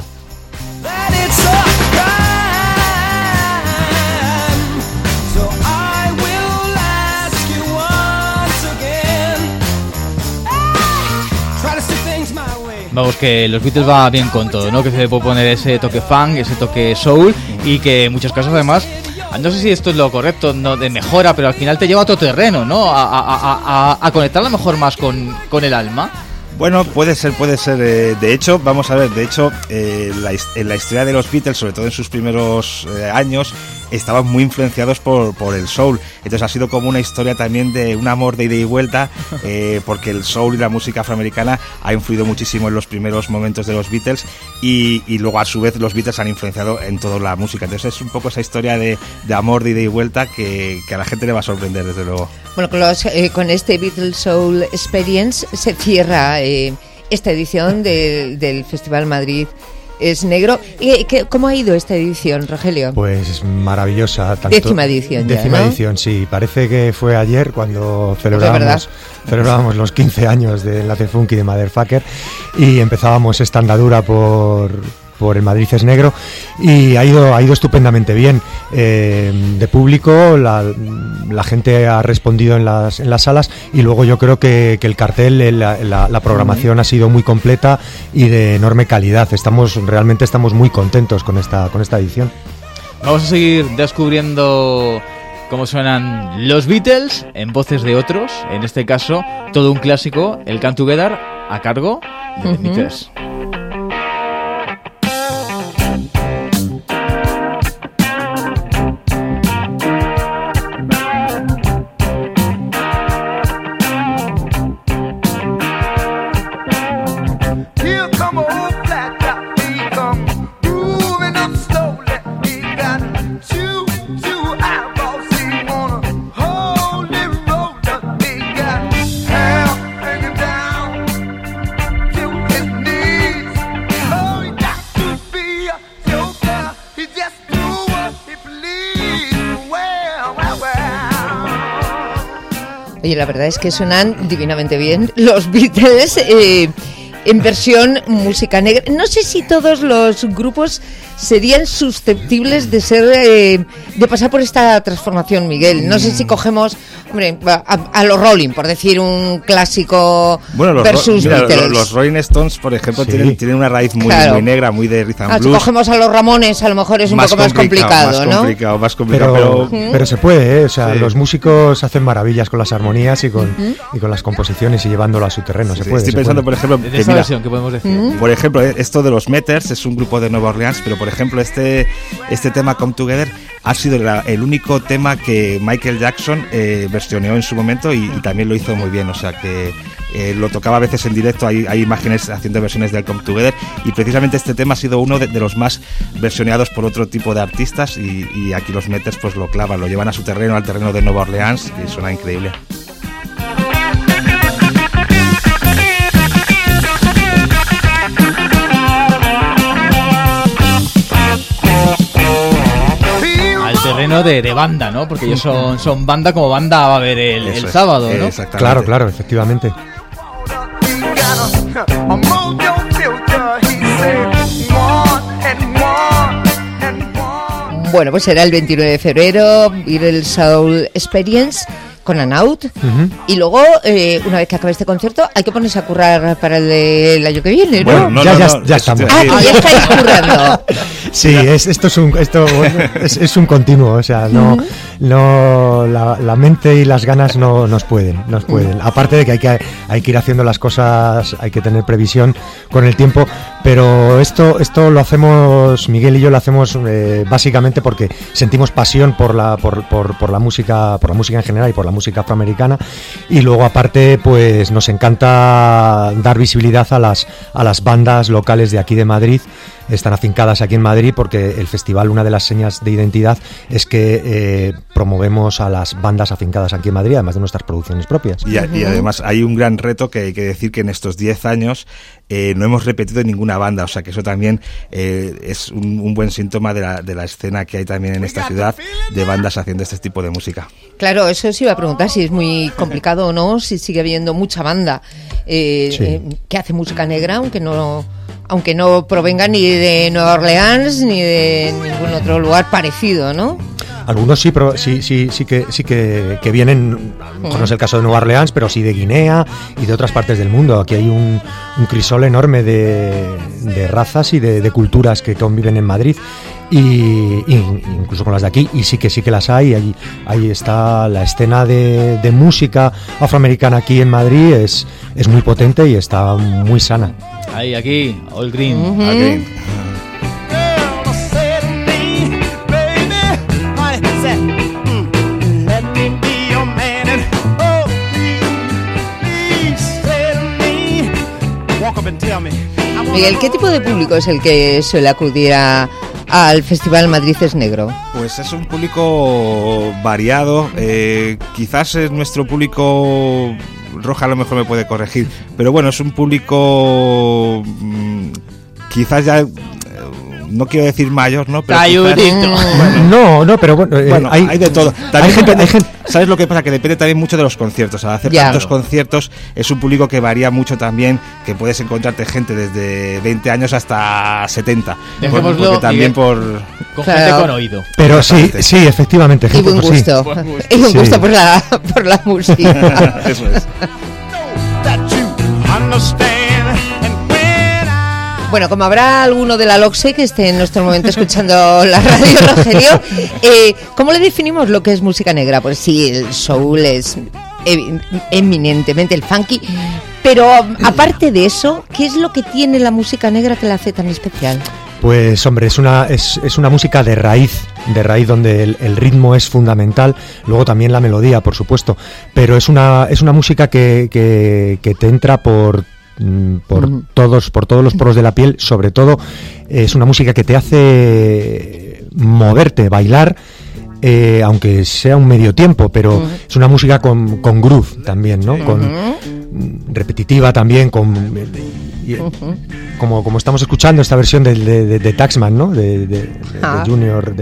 Vamos, que los Beatles va bien con todo, ¿no? Que se puede poner ese toque funk, ese toque soul, y que en muchos casos además, no sé si esto es lo correcto, no de mejora, pero al final te lleva a otro terreno, ¿no? A conectar a lo mejor más con el alma. Bueno, puede ser. De hecho, vamos a ver, en la historia de los Beatles, sobre todo en sus primeros años, estaban muy influenciados por el soul. Entonces ha sido como una historia también de un amor de ida y vuelta, porque el soul y la música afroamericana ha influido muchísimo en los primeros momentos de los Beatles, y luego a su vez los Beatles han influenciado en toda la música. Entonces es un poco esa historia de amor de ida y vuelta que a la gente le va a sorprender, desde luego. Bueno, con este Beatles Soul Experience se cierra esta edición del Festival Madrid es Negro. ¿Cómo ha ido esta edición, Rogelio? Pues maravillosa. Décima edición. Décima edición, sí. Parece que fue ayer cuando celebrábamos los 15 años de Latin Funky de Motherfucker, y empezábamos esta andadura por el Madrid es Negro, y ha ido estupendamente bien. De público la gente ha respondido en las salas, y luego yo creo que el cartel, la programación ha sido muy completa y de enorme calidad. Realmente estamos muy contentos con esta edición. Vamos a seguir descubriendo cómo suenan los Beatles en voces de otros, en este caso todo un clásico, el Come Together, a cargo de The Beatles. Oye, la verdad es que suenan divinamente bien los Beatles en versión música negra. No sé si todos los grupos serían susceptibles de ser de pasar por esta transformación, Miguel. No sé si cogemos, hombre, a los Rolling, por decir un clásico, versus Beatles. Los Rolling Stones, por ejemplo, tienen una raíz muy negra, muy de rhythm and blues. Si cogemos a los Ramones, a lo mejor es un poco más complicado, ¿no? Más complicado. Pero se puede, los músicos hacen maravillas con las armonías y con las composiciones, y llevándolo a su terreno. Estoy pensando, por ejemplo, ¿qué podemos decir? Por ejemplo, esto de los Meters es un grupo de Nueva Orleans, pero por ejemplo este tema Come Together ha sido el único tema que Michael Jackson versioneó en su momento, y también lo hizo muy bien. O sea que lo tocaba a veces en directo, hay imágenes haciendo versiones del Come Together, y precisamente este tema ha sido uno de los más versioneados por otro tipo de artistas, y aquí los Meters pues lo clavan, lo llevan a su terreno, al terreno de Nueva Orleans, y suena increíble. Terreno de banda, ¿no? Porque ellos son banda, como banda va a haber el sábado, ¿no? Claro, efectivamente. Bueno, pues será el 29 de febrero, Beatles Soul Experience con Anaut, y luego una vez que acabe este concierto hay que ponerse a currar para el año que viene, ¿no? Bueno, ya estamos. Ya estáis currando. Sí, esto es un continuo, o sea, la mente y las ganas no nos pueden. Aparte de que hay que ir haciendo las cosas, hay que tener previsión con el tiempo, pero esto lo hacemos, Miguel y yo lo hacemos básicamente porque sentimos pasión por la música en general y por la música afroamericana, y luego aparte pues nos encanta dar visibilidad a las bandas locales de aquí de Madrid. Están afincadas aquí en Madrid porque el festival, una de las señas de identidad es que promovemos a las bandas afincadas aquí en Madrid, además de nuestras producciones propias. Y además hay un gran reto que hay que decir que en estos 10 años no hemos repetido ninguna banda, o sea que eso también es un buen síntoma de la escena que hay también en esta ciudad de bandas haciendo este tipo de música. Claro, eso sí iba a preguntar si es muy complicado o no, si sigue habiendo mucha banda que hace música negra, aunque no provenga ni de Nueva Orleans ni de ningún otro lugar parecido, ¿no? Algunos sí, pero sí que vienen, no es el caso de Nueva Orleans, pero sí de Guinea y de otras partes del mundo. Aquí hay un crisol enorme de razas y de culturas que conviven en Madrid, y incluso con las de aquí, y sí que las hay. Ahí está la escena de música afroamericana aquí en Madrid, es muy potente y está muy sana. Ahí, aquí, All Green. All Green. Miguel, ¿qué tipo de público es el que suele acudir al Festival Madrid es Negro? Pues es un público variado, quizás es nuestro público, Roja a lo mejor me puede corregir, pero bueno, es un público quizás ya... No quiero decir mayor, ¿no? Pero no, pero bueno, hay de todo. También hay gente, ¿sabes lo que pasa? Que depende también mucho de los conciertos. Al hacer tantos conciertos es un público que varía mucho también, que puedes encontrarte gente desde 20 años hasta 70. Dejémoslo, porque también con gente con oído. Pero sí, efectivamente. Y buen gusto. Y buen gusto por la música. Eso es. Bueno, como habrá alguno de la LOCSE que esté en nuestro momento escuchando la radio, Rogelio, ¿cómo le definimos lo que es música negra? Pues sí, el soul es eminentemente el funky, pero aparte de eso, ¿qué es lo que tiene la música negra que la hace tan especial? Pues hombre, es una música de raíz donde el ritmo es fundamental, luego también la melodía, por supuesto, pero es una música que te entra por todos los poros de la piel. Sobre todo es una música que te hace moverte, bailar, aunque sea un medio tiempo, pero es una música con groove también, ¿no? Repetitiva también, como estamos escuchando esta versión de Taxman, ¿no? De Junior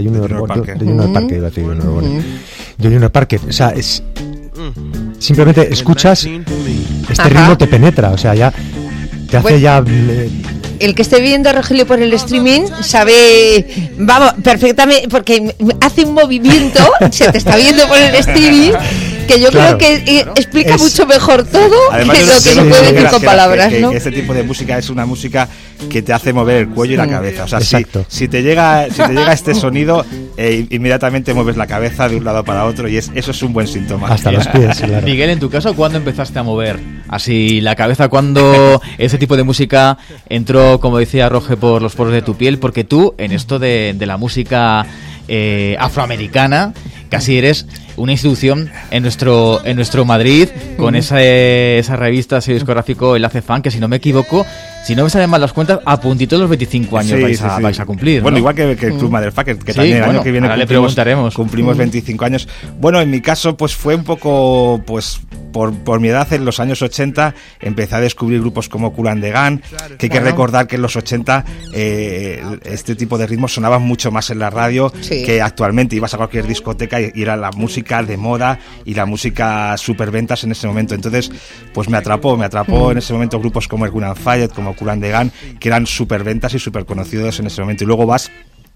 Parker, o sea, es simplemente escuchas este ritmo, te penetra, o sea, ya te hace el que esté viendo a Rogelio por el streaming sabe, vamos, perfectamente, porque hace un movimiento, se te está viendo por el streaming, que yo creo que explica mucho mejor todo que lo que se puede decir con palabras, ¿no? Este tipo de música es una música que te hace mover el cuello y la cabeza. O sea, si te llega este sonido, inmediatamente mueves la cabeza de un lado para otro, y eso es un buen síntoma. Hasta los pies, claro. Miguel, en tu caso, ¿cuándo empezaste a mover así la cabeza? ¿Cuándo ese tipo de música entró, como decía Roge, por los poros de tu piel? Porque tú, en esto de la música afroamericana, casi eres una institución en nuestro Madrid, con esa revista, ese discográfico Enlace Fan, que si no me equivoco, si no me salen mal las cuentas, a puntito de los 25 años vais a cumplir, ¿no? Bueno, igual que el Club Motherfucker, que también el año que viene cumplimos 25 años. Bueno, en mi caso, pues fue un poco, pues por mi edad, en los años 80, empecé a descubrir grupos como Kool and the Gang, que hay que recordar que en los 80 este tipo de ritmos sonaban mucho más en la radio que actualmente. Ibas a cualquier discoteca y era la música de moda y la música superventas en ese momento. Entonces, pues me atrapó en ese momento grupos como Ergun and Fayed, como Kool and the Gang, que eran superventas y super conocidos en ese momento. Y luego vas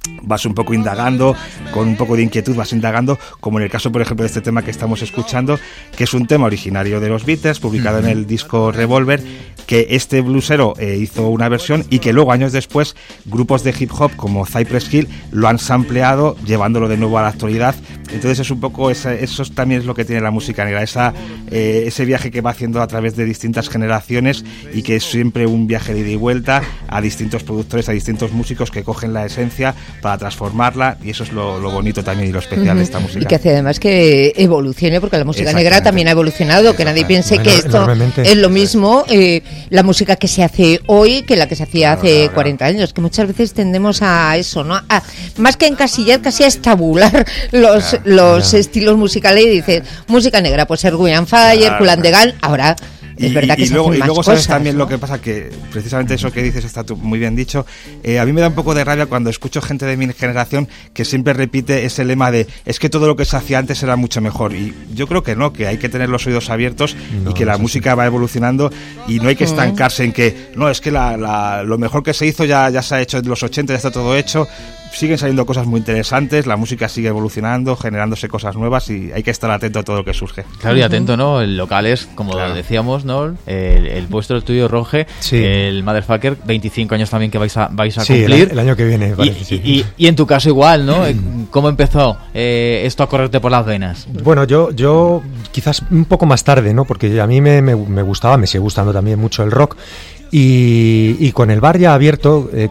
vas un poco indagando, con un poco de inquietud vas indagando, como en el caso, por ejemplo, de este tema que estamos escuchando, que es un tema originario de los Beatles, publicado en el disco Revolver, que este bluesero hizo una versión y que luego, años después, grupos de hip hop como Cypress Hill lo han sampleado, llevándolo de nuevo a la actualidad. Entonces es un poco, eso también es lo que tiene la música negra, ese viaje que va haciendo a través de distintas generaciones y que es siempre un viaje de ida y vuelta a distintos productores, a distintos músicos que cogen la esencia para transformarla, y eso es lo bonito también y lo especial de esta música. Y que hace además que evolucione, porque la música negra también ha evolucionado, que nadie piense que esto es lo mismo, la música que se hace hoy que la que se hacía hace 40 años, que muchas veces tendemos a eso, ¿no? Más que encasillar, casi a estabular los estilos musicales, y dices, música negra, pues Earth, Wind & Fire, Kool and the Gang, ahora... Es verdad que y luego cosas, sabes también, ¿no? Lo que pasa, que precisamente eso que dices está muy bien dicho. A mí me da un poco de rabia cuando escucho gente de mi generación que siempre repite ese lema de es que todo lo que se hacía antes era mucho mejor, y yo creo que no, que hay que tener los oídos abiertos y que la música va evolucionando y no hay que estancarse en que no, es que lo mejor que se hizo ya se ha hecho en los 80, ya está todo hecho. Siguen saliendo cosas muy interesantes, la música sigue evolucionando, generándose cosas nuevas, y hay que estar atento a todo lo que surge. Claro, y atento, ¿no? El local es, como decíamos, ¿no? El vuestro estudio Roge, el Motherfucker, 25 años también que vais a cumplir. El año que viene, parece, y en tu caso igual, ¿no? ¿Cómo empezó esto a correrte por las venas? Bueno, yo quizás un poco más tarde, ¿no? Porque a mí me gustaba, me sigue gustando también mucho el rock. Y con el bar ya abierto, el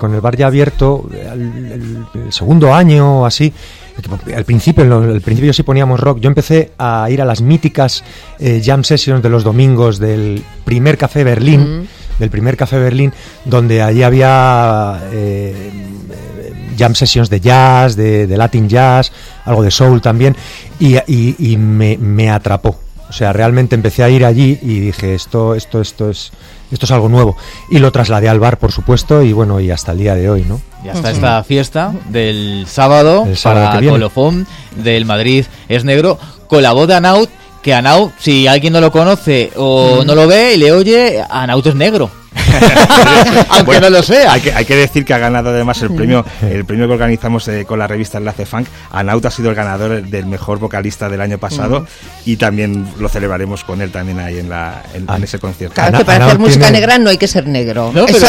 segundo año o así, al principio sí poníamos rock. Yo empecé a ir a las míticas jam sessions de los domingos del primer Café Berlín, donde allí había jam sessions de jazz, de Latin jazz, algo de soul también, y me atrapó. O sea, realmente empecé a ir allí y dije, esto es algo nuevo. Y lo trasladé al bar, por supuesto, y bueno, y hasta el día de hoy, ¿no? Y hasta esta fiesta del sábado para Colofón del Madrid es Negro, con la voz de Anaut, que Anaut, si alguien no lo conoce o no lo ve y le oye, Anaut es negro. Aunque bueno, no lo sea. Hay que decir que ha ganado además el premio que organizamos con la revista Enlace Funk. Anaut ha sido el ganador del mejor vocalista del año pasado, y también lo celebraremos con él también ahí en ese concierto. Claro, que para hacer música negra no hay que ser negro. No, hay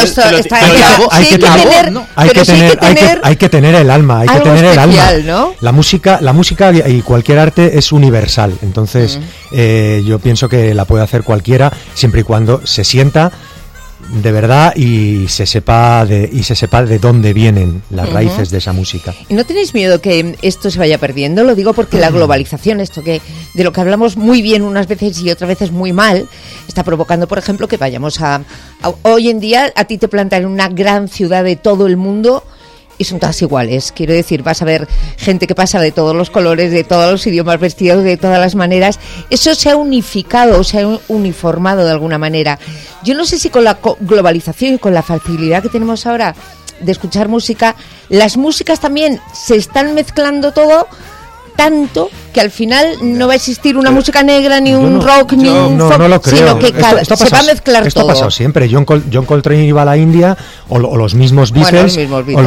que tener el alma, hay que tener el alma. ¿No? La música y cualquier arte es universal. Entonces, yo pienso que la puede hacer cualquiera, siempre y cuando se sienta de verdad y se sepa de dónde vienen las raíces de esa música. ¿Y no tenéis miedo que esto se vaya perdiendo? Lo digo porque la globalización, esto que de lo que hablamos muy bien unas veces y otras veces muy mal, está provocando, por ejemplo, que vayamos a hoy en día a ti te plantan en una gran ciudad de todo el mundo y son todas iguales. Quiero decir, vas a ver gente que pasa de todos los colores, de todos los idiomas, vestidos de todas las maneras. Eso se ha unificado, se ha uniformado de alguna manera. Yo no sé si con la globalización y con la facilidad que tenemos ahora de escuchar música, las músicas también se están mezclando todo tanto que al final no va a existir una música negra, ni un rock, ni un folk, no lo creo. Sino que se va a mezclar todo. Esto ha pasado siempre. John Coltrane iba a la India, o los mismos Beatles,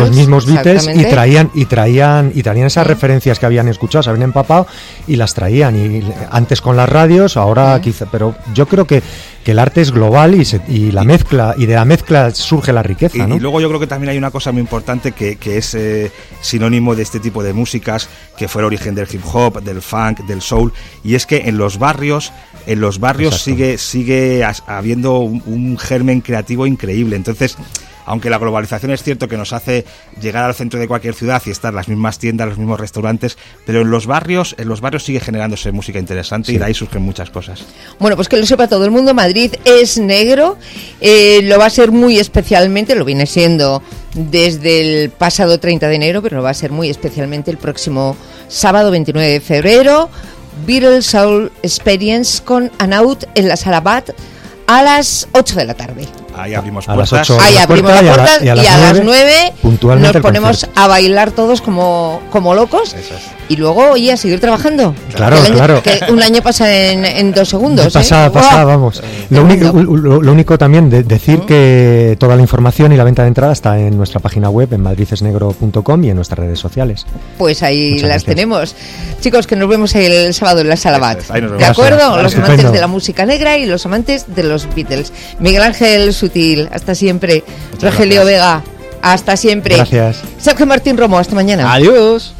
y traían esas referencias que habían escuchado, se habían empapado y las traían. Y antes con las radios, ahora quizá, pero yo creo que el arte es global y la mezcla, y de la mezcla surge la riqueza, ¿no? Y luego yo creo que también hay una cosa muy importante que es sinónimo de este tipo de músicas, que fue el origen del hip hop, del funk, del soul, y es que en los barrios sigue habiendo un germen creativo increíble. Entonces, aunque la globalización es cierto que nos hace llegar al centro de cualquier ciudad y estar las mismas tiendas, los mismos restaurantes, pero en los barrios sigue generándose música interesante, y de ahí surgen muchas cosas. Bueno, pues que lo sepa todo el mundo, Madrid es negro, lo va a ser muy especialmente, lo viene siendo desde el pasado 30 de enero, pero lo va a ser muy especialmente el próximo sábado 29 de febrero, Beatles Soul Experience con Anaut en la Sala Bat a las 8 de la tarde. Ahí abrimos puertas. Ahí abrimos las puertas y a las 9 nos ponemos a bailar todos como locos. Eso es. y luego, oye, a seguir trabajando. Claro, claro. Que un año pasa en 2 segundos. Pasa, vamos. Lo único también, decir que toda la información y la venta de entrada está en nuestra página web, en madridesnegro.com, y en nuestras redes sociales. Pues ahí Muchas gracias. Tenemos. Chicos, que nos vemos el sábado en la Sala Bat. ¿De acuerdo? Los amantes de la música negra y los amantes de los Beatles. Miguel Ángel Sutil, hasta siempre. Rogelio Vega, hasta siempre. Gracias. Sergio Martín Romo, hasta mañana. Adiós.